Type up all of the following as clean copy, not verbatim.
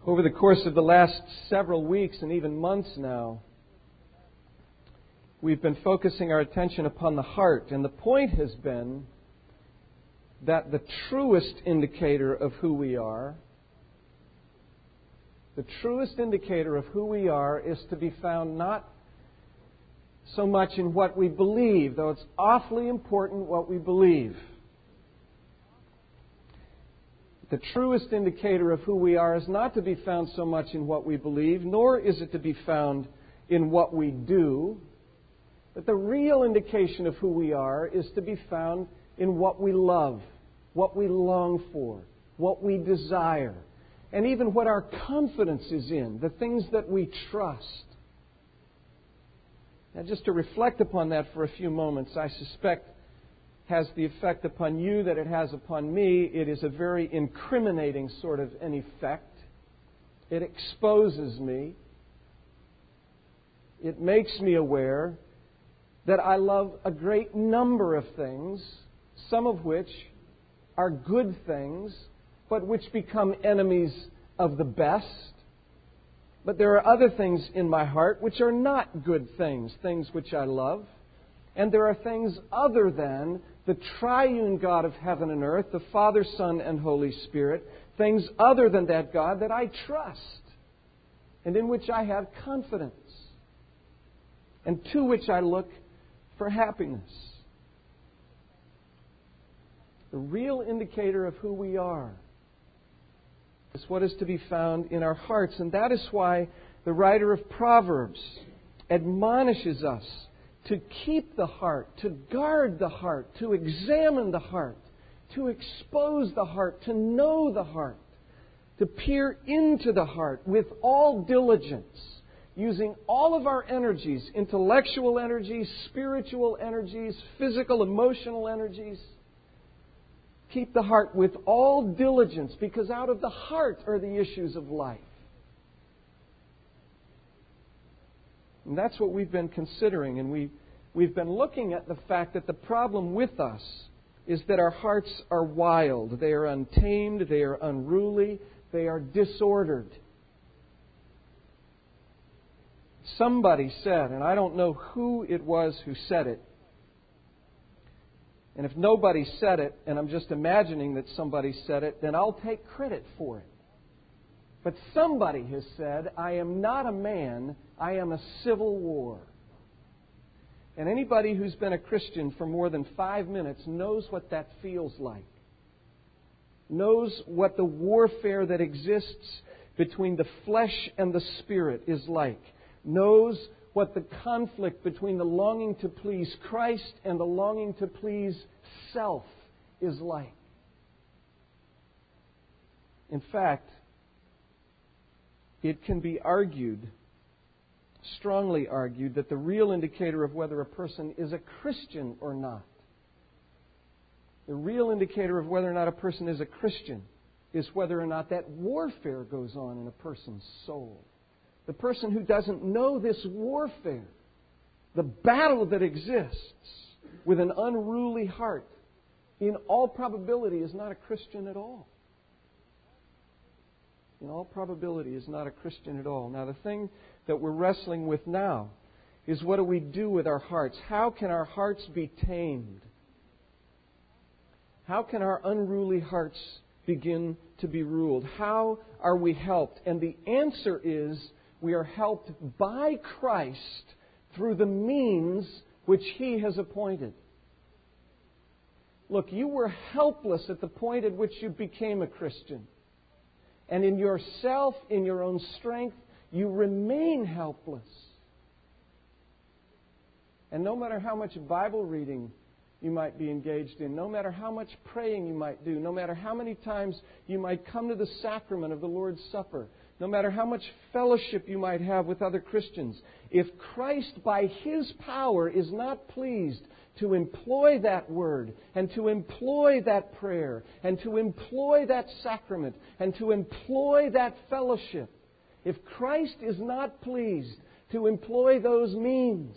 Over the course of the last several weeks and even months now, we've been focusing our attention upon the heart. And the point has been that the truest indicator of who we are, is to be found not so much in what we believe, though it's awfully important what we believe. The truest indicator of who we are is not to be found so much in what we believe, nor is it to be found in what we do. But the real indication of who we are is to be found in what we love, what we long for, what we desire, and even what our confidence is in, the things that we trust. Now, just to reflect upon that for a few moments, I suspect has the effect upon you that it has upon me. It is a very incriminating sort of an effect. It exposes me. It makes me aware that I love a great number of things, some of which are good things, but which become enemies of the best. But there are other things in my heart which are not good things, things which I love. And there are things other than the triune God of heaven and earth, the Father, Son, and Holy Spirit, things other than that God that I trust and in which I have confidence and to which I look for happiness. The real indicator of who we are is what is to be found in our hearts. And that is why the writer of Proverbs admonishes us to keep the heart, to guard the heart, to examine the heart, to expose the heart, to know the heart, to peer into the heart with all diligence, using all of our energies, intellectual energies, spiritual energies, physical, emotional energies. Keep the heart with all diligence, because out of the heart are the issues of life. And that's what we've been considering, and we've been looking at the fact that the problem with us is that our hearts are wild, they are untamed, they are unruly, they are disordered. Somebody said, and I don't know who it was who said it, and if nobody said it, and I'm just imagining that somebody said it, then I'll take credit for it. But somebody has said, I am not a man, I am a civil war. And anybody who's been a Christian for more than 5 minutes knows what that feels like. Knows what the warfare that exists between the flesh and the spirit is like. Knows what the conflict between the longing to please Christ and the longing to please self is like. In fact, it can be argued, strongly argued, that the real indicator of whether a person is a Christian or not, the real indicator of whether or not a person is a Christian is whether or not that warfare goes on in a person's soul. The person who doesn't know this warfare, the battle that exists with an unruly heart, in all probability is not a Christian at all. In all probability is not a Christian at all. Now, the thing that we're wrestling with now is, what do we do with our hearts? How can our hearts be tamed? How can our unruly hearts begin to be ruled? How are we helped? And the answer is, we are helped by Christ through the means which He has appointed. Look, you were helpless at the point at which you became a Christian. And in yourself, in your own strength, you remain helpless. And no matter how much Bible reading you might be engaged in, no matter how much praying you might do, no matter how many times you might come to the sacrament of the Lord's Supper, no matter how much fellowship you might have with other Christians, if Christ by His power is not pleased to employ that word, and to employ that prayer, and to employ that sacrament, and to employ that fellowship, if Christ is not pleased to employ those means,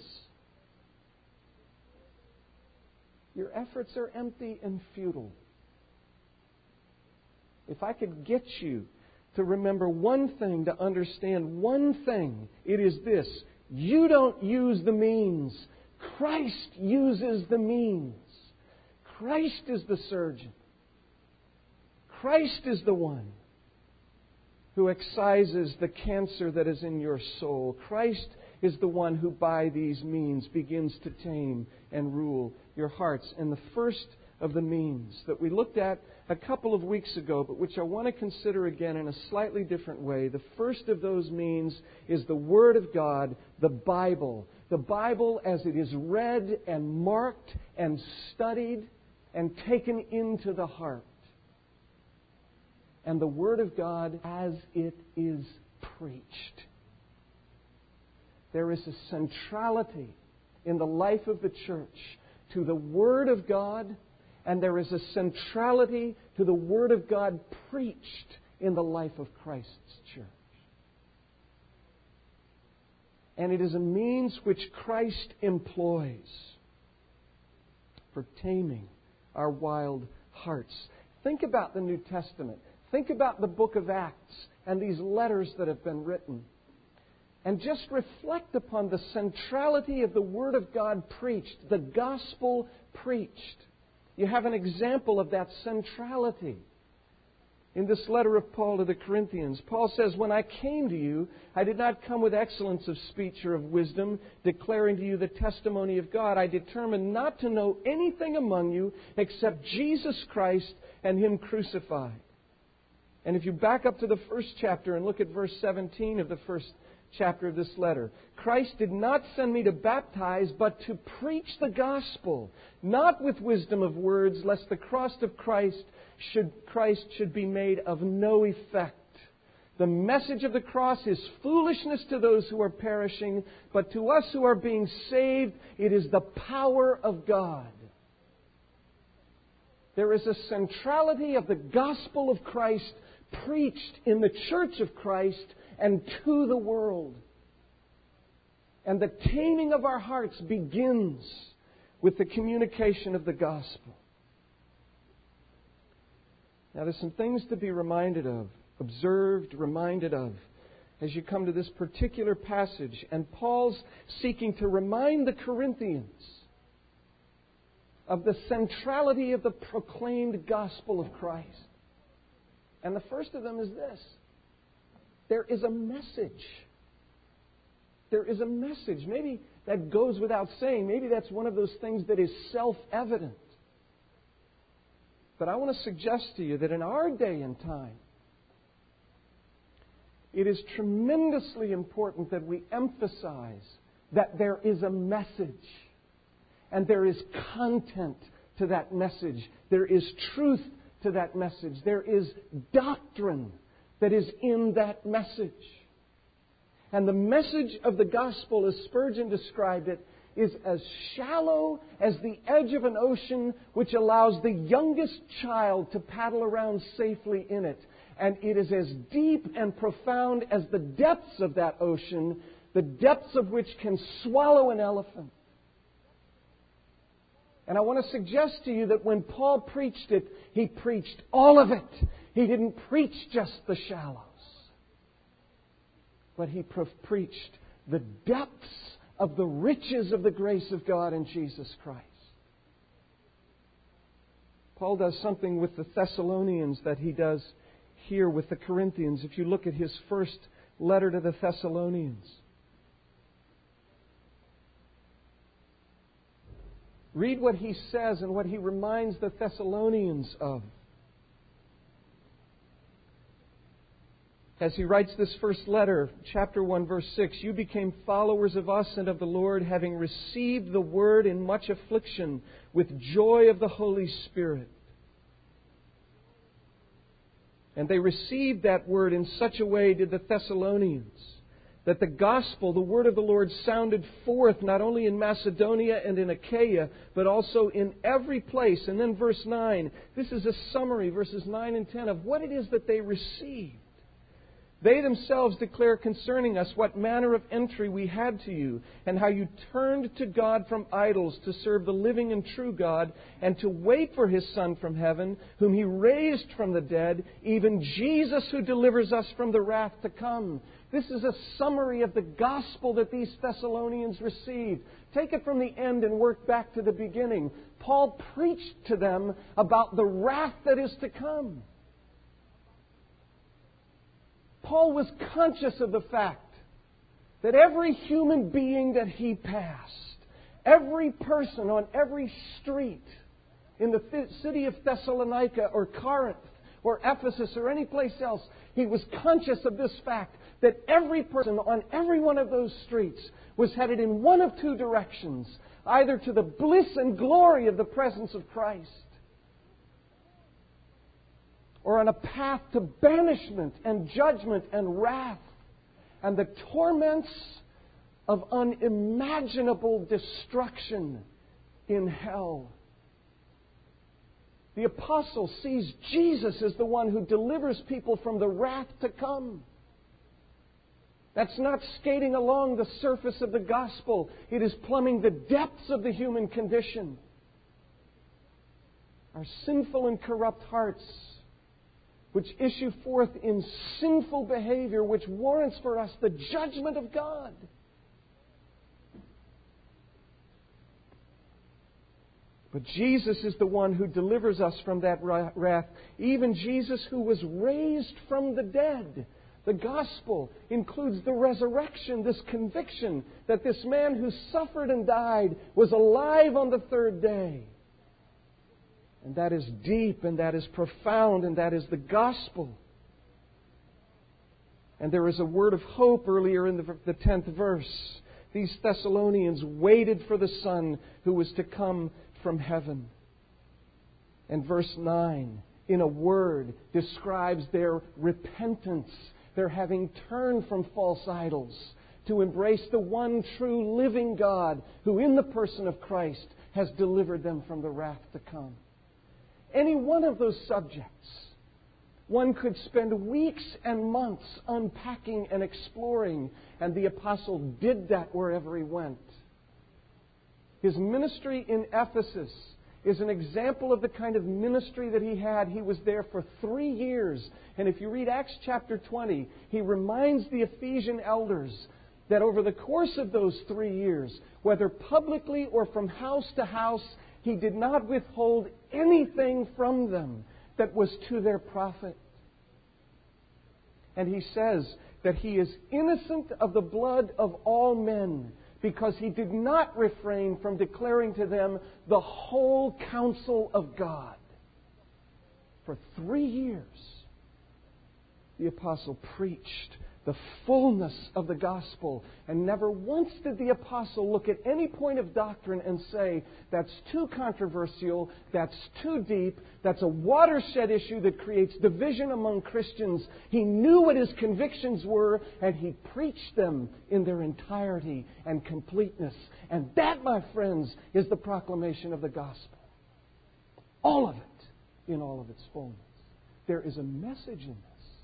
your efforts are empty and futile. If I could get you to remember one thing, to understand one thing. It is this: you don't use the means. Christ uses the means. Christ is the surgeon. Christ is the one who excises the cancer that is in your soul. Christ is the one who by these means begins to tame and rule your hearts. And the first of the means that we looked at a couple of weeks ago, but which I want to consider again in a slightly different way, the first of those means is the Word of God, the Bible. The Bible as it is read and marked and studied and taken into the heart. And the Word of God as it is preached. There is a centrality in the life of the church to the Word of God, and there is a centrality to the Word of God preached in the life of Christ's church. And it is a means which Christ employs for taming our wild hearts. Think about the New Testament. Think about the book of Acts and these letters that have been written. And just reflect upon the centrality of the Word of God preached, the gospel preached. You have an example of that centrality. In this letter of Paul to the Corinthians, Paul says, "When I came to you, I did not come with excellence of speech or of wisdom, declaring to you the testimony of God. I determined not to know anything among you except Jesus Christ and Him crucified." And if you back up to the first chapter and look at verse 17 of the first chapter of this letter, "Christ did not send me to baptize, but to preach the gospel, not with wisdom of words, lest the cross of Christ should be made of no effect. The message of the cross is foolishness to those who are perishing, but to us who are being saved, it is the power of God." There is a centrality of the gospel of Christ preached in the church of Christ and to the world. And the taming of our hearts begins with the communication of the gospel. Now, there's some things to be reminded of, observed, reminded of, as you come to this particular passage. And Paul's seeking to remind the Corinthians of the centrality of the proclaimed gospel of Christ. And the first of them is this: there is a message. There is a message. Maybe that goes without saying. Maybe that's one of those things that is self-evident. But I want to suggest to you that in our day and time, it is tremendously important that we emphasize that there is a message. And there is content to that message. There is truth to that message. There is doctrine that is in that message. And the message of the gospel, as Spurgeon described it, is as shallow as the edge of an ocean which allows the youngest child to paddle around safely in it. And it is as deep and profound as the depths of that ocean, the depths of which can swallow an elephant. And I want to suggest to you that when Paul preached it, he preached all of it. He didn't preach just the shallows. But he preached the depths of the riches of the grace of God in Jesus Christ. Paul does something with the Thessalonians that he does here with the Corinthians. If you look at his first letter to the Thessalonians, read what he says and what he reminds the Thessalonians of. As he writes this first letter, chapter 1, verse 6, "You became followers of us and of the Lord, having received the word in much affliction with joy of the Holy Spirit." And they received that word in such a way, did the Thessalonians, that the gospel, the word of the Lord, sounded forth not only in Macedonia and in Achaia, but also in every place. And then verse 9, this is a summary, verses 9 and 10, of what it is that they received. They themselves declare concerning us what manner of entry we had to you, and how you turned to God from idols to serve the living and true God, and to wait for His Son from heaven, whom He raised from the dead, even Jesus who delivers us from the wrath to come. This is a summary of the gospel that these Thessalonians received. Take it from the end and work back to the beginning. Paul preached to them about the wrath that is to come. Paul was conscious of the fact that every human being that he passed, every person on every street in the city of Thessalonica or Corinth or Ephesus or any place else, he was conscious of this fact that every person on every one of those streets was headed in one of two directions, either to the bliss and glory of the presence of Christ, or on a path to banishment and judgment and wrath and the torments of unimaginable destruction in hell. The apostle sees Jesus as the one who delivers people from the wrath to come. That's not skating along the surface of the gospel. It is plumbing the depths of the human condition. Our sinful and corrupt hearts, which issue forth in sinful behavior, which warrants for us the judgment of God. But Jesus is the one who delivers us from that wrath. Even Jesus who was raised from the dead. The gospel includes the resurrection, this conviction that this man who suffered and died was alive on the third day. And that is deep, and that is profound, and that is the gospel. And there is a word of hope earlier in the 10th verse. These Thessalonians waited for the Son who was to come from heaven. And verse 9, in a word, describes their repentance, their having turned from false idols to embrace the one true living God who in the person of Christ has delivered them from the wrath to come. Any one of those subjects, one could spend weeks and months unpacking and exploring, and the apostle did that wherever he went. His ministry in Ephesus is an example of the kind of ministry that he had. He was there for 3 years. And if you read Acts chapter 20, he reminds the Ephesian elders that over the course of those 3 years, whether publicly or from house to house, he did not withhold anything from them that was to their profit. And he says that he is innocent of the blood of all men, because he did not refrain from declaring to them the whole counsel of God. For 3 years, the apostle preached the fullness of the gospel, and never once did the apostle look at any point of doctrine and say, that's too controversial, that's too deep, that's a watershed issue that creates division among Christians. He knew what his convictions were, and he preached them in their entirety and completeness. And that, my friends, is the proclamation of the gospel. All of it, in all of its fullness. There is a message in this.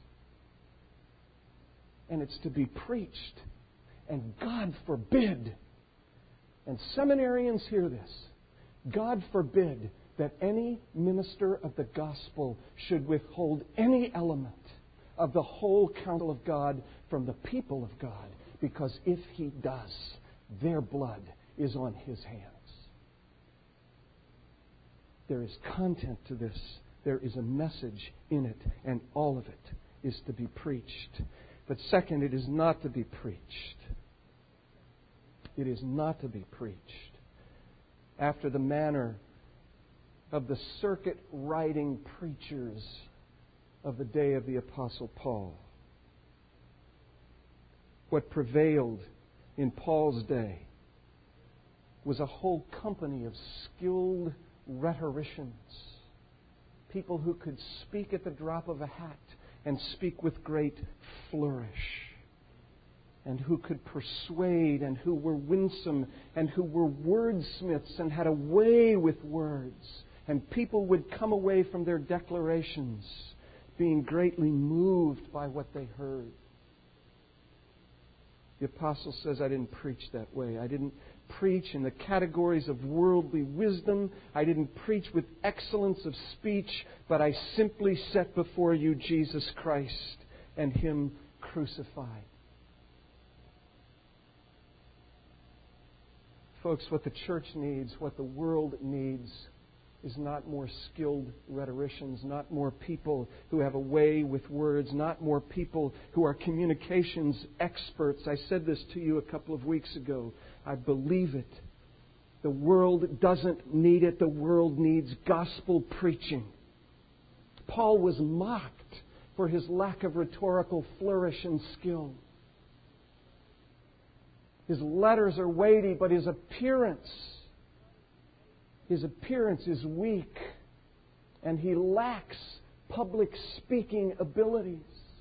And it's to be preached. And God forbid, and seminarians hear this, God forbid that any minister of the gospel should withhold any element of the whole counsel of God from the people of God, because if he does, their blood is on his hands. There is content to this. There is a message in it, and all of it is to be preached. But second, it is not to be preached. It is not to be preached after the manner of the circuit-riding preachers of the day of the Apostle Paul. What prevailed in Paul's day was a whole company of skilled rhetoricians, people who could speak at the drop of a hat and speak with great flourish, and who could persuade, and who were winsome, and who were wordsmiths and had a way with words. And people would come away from their declarations being greatly moved by what they heard. The apostle says, I didn't preach that way. I didn't preach in the categories of worldly wisdom. I didn't preach with excellence of speech, but I simply set before you Jesus Christ and Him crucified. Folks, what the church needs, what the world needs, is not more skilled rhetoricians, not more people who have a way with words, not more people who are communications experts. I said this to you a couple of weeks ago. I believe it. The world doesn't need it. The world needs gospel preaching. Paul was mocked for his lack of rhetorical flourish and skill. His letters are weighty, but his appearance is weak, and he lacks public speaking abilities.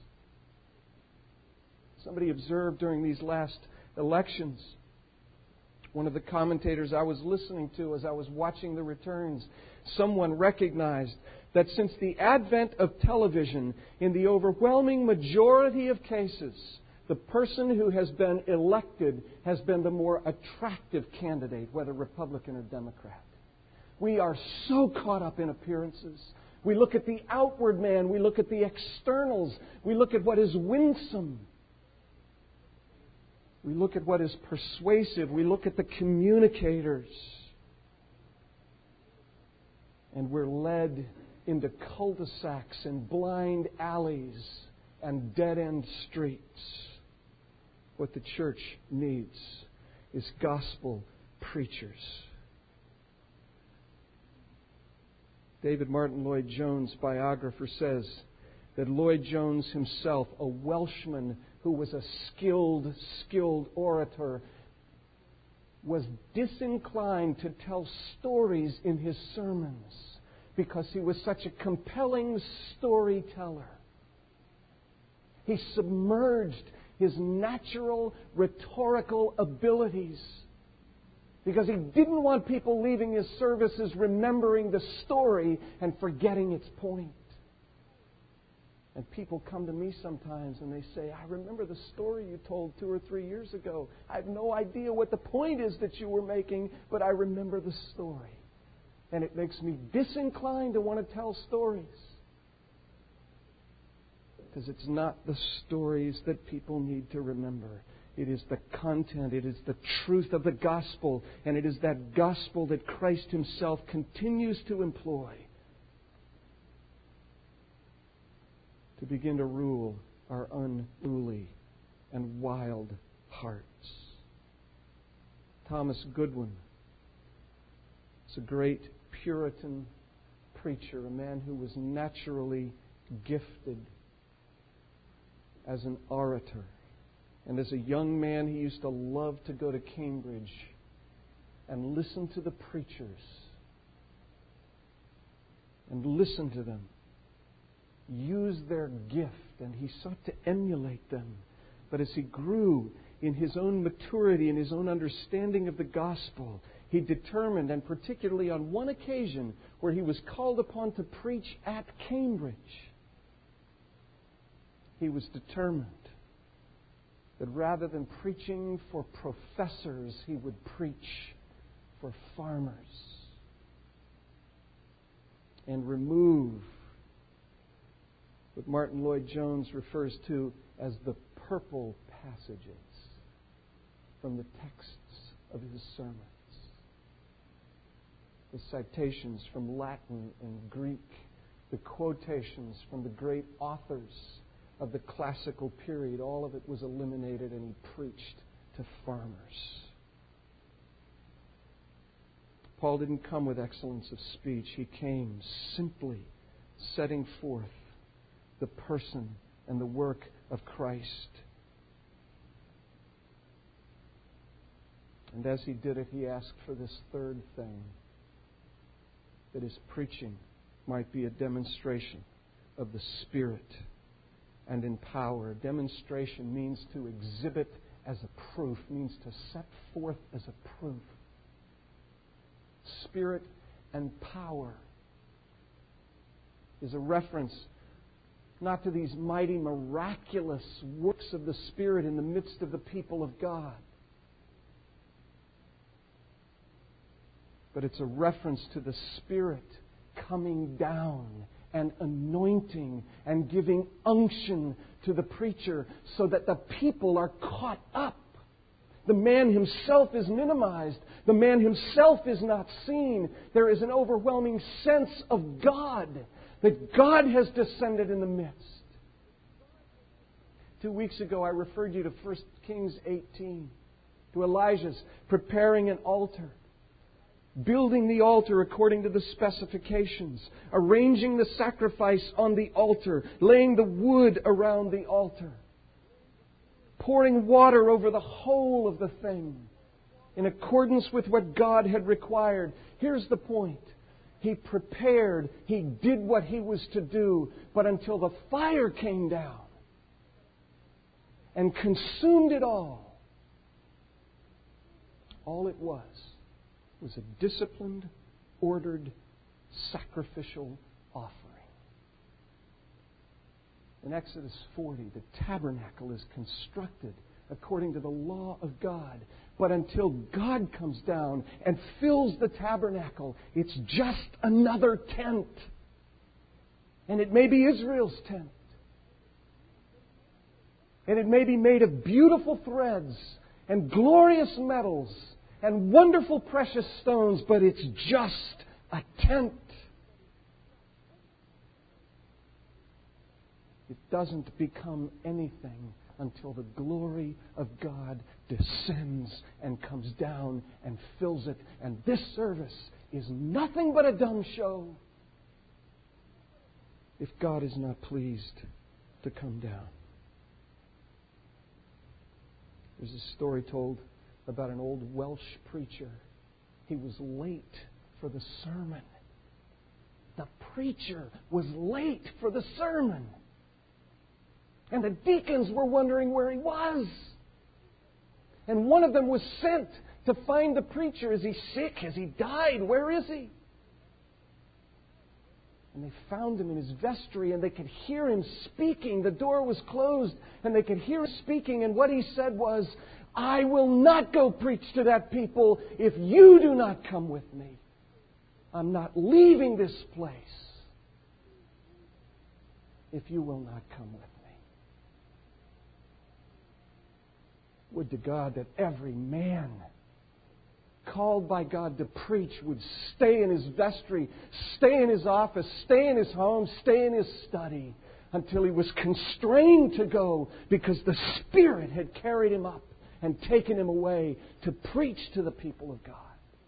Somebody observed during these last elections, one of the commentators I was listening to as I was watching the returns, someone recognized that since the advent of television, in the overwhelming majority of cases, the person who has been elected has been the more attractive candidate, whether Republican or Democrat. We are so caught up in appearances. We look at the outward man. We look at the externals. We look at what is winsome. We look at what is persuasive. We look at the communicators. And we're led into cul-de-sacs and blind alleys and dead-end streets. What the church needs is gospel preachers. David Martin Lloyd-Jones' biographer says that Lloyd-Jones himself, a Welshman who was a skilled orator, was disinclined to tell stories in his sermons because he was such a compelling storyteller. He submerged his natural rhetorical abilities because he didn't want people leaving his services remembering the story and forgetting its point. And people come to me sometimes and they say, I remember the story you told 2 or 3 years ago. I have no idea what the point is that you were making, but I remember the story. And it makes me disinclined to want to tell stories. Because it's not the stories that people need to remember. It is the content, it is the truth of the gospel, and it is that gospel that Christ Himself continues to employ to begin to rule our unruly and wild hearts. Thomas Goodwin is a great Puritan preacher, a man who was naturally gifted as an orator. And as a young man, he used to love to go to Cambridge and listen to the preachers and listen to them use their gift, and he sought to emulate them. But as he grew in his own maturity and his own understanding of the gospel, he determined, and particularly on one occasion where he was called upon to preach at Cambridge, he was determined that rather than preaching for professors, he would preach for farmers and remove what Martin Lloyd-Jones refers to as the purple passages from the texts of his sermons. The citations from Latin and Greek, the quotations from the great authors of the classical period, all of it was eliminated, and he preached to farmers. Paul didn't come with excellence of speech. He came simply setting forth the person and the work of Christ. And as he did it, he asked for this third thing, that his preaching might be a demonstration of the Spirit and in power. A demonstration means to exhibit as a proof, means to set forth as a proof. Spirit and power is a reference not to these mighty, miraculous works of the Spirit in the midst of the people of God. But it's a reference to the Spirit coming down and anointing and giving unction to the preacher so that the people are caught up. The man himself is minimized. The man himself is not seen. There is an overwhelming sense of God, that God has descended in the midst. 2 weeks ago, I referred you to 1 Kings 18, to Elijah's preparing an altar, building the altar according to the specifications, arranging the sacrifice on the altar, laying the wood around the altar, pouring water over the whole of the thing in accordance with what God had required. Here's the point. He prepared, he did what he was to do, but until the fire came down and consumed it all it was a disciplined, ordered, sacrificial offering. In Exodus 40, the tabernacle is constructed according to the law of God. But until God comes down and fills the tabernacle, it's just another tent. And it may be Israel's tent. And it may be made of beautiful threads and glorious metals and wonderful precious stones, but it's just a tent. It doesn't become anything until the glory of God descends and comes down and fills it. And this service is nothing but a dumb show if God is not pleased to come down. There's a story told about an old Welsh preacher. He was late for the sermon. The preacher was late for the sermon. And the deacons were wondering where he was. And one of them was sent to find the preacher. Is he sick? Has he died? Where is he? And they found him in his vestry, and they could hear him speaking. The door was closed, and they could hear him speaking. And what he said was, I will not go preach to that people if you do not come with me. I'm not leaving this place if you will not come with me. Would to God that every man called by God to preach would stay in his vestry, stay in his office, stay in his home, stay in his study until he was constrained to go because the Spirit had carried him up and taken him away to preach to the people of God.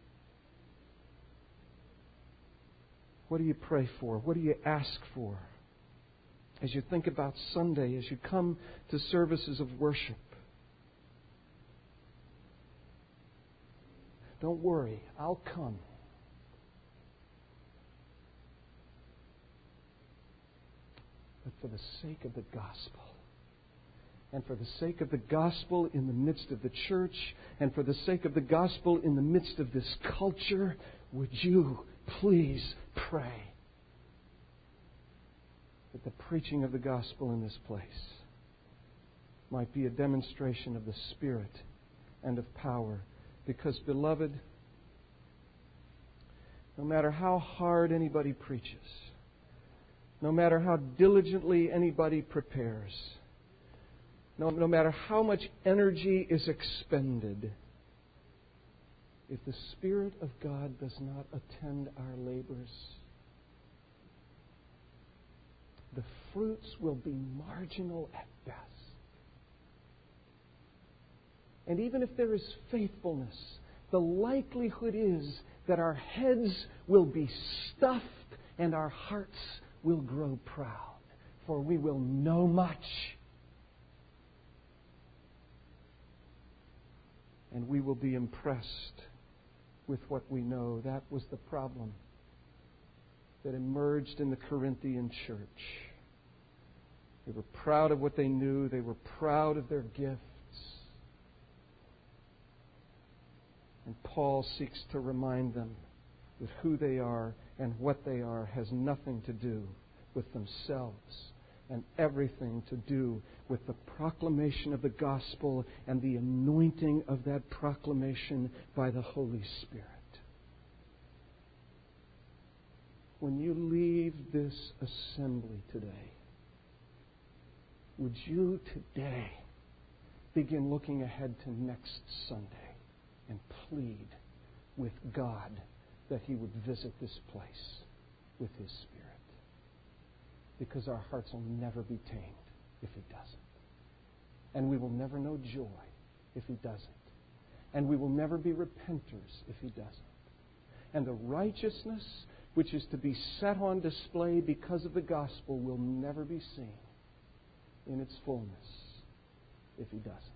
What do you pray for? What do you ask for? As you think about Sunday, as you come to services of worship, don't worry, I'll come. But for the sake of the gospel, and for the sake of the gospel in the midst of the church, and for the sake of the gospel in the midst of this culture, would you please pray that the preaching of the gospel in this place might be a demonstration of the Spirit and of power. Because, beloved, no matter how hard anybody preaches, no matter how diligently anybody prepares, no matter how much energy is expended, if the Spirit of God does not attend our labors, the fruits will be marginal at best. And even if there is faithfulness, the likelihood is that our heads will be stuffed and our hearts will grow proud, for we will know much. And we will be impressed with what we know. That was the problem that emerged in the Corinthian church. They were proud of what they knew. They were proud of their gifts. And Paul seeks to remind them that who they are and what they are has nothing to do with themselves, and everything to do with the proclamation of the gospel and the anointing of that proclamation by the Holy Spirit. When you leave this assembly today, would you today begin looking ahead to next Sunday and plead with God that He would visit this place with His Spirit? Because our hearts will never be tamed if He doesn't. And we will never know joy if He doesn't. And we will never be repenters if He doesn't. And the righteousness which is to be set on display because of the gospel will never be seen in its fullness if He doesn't.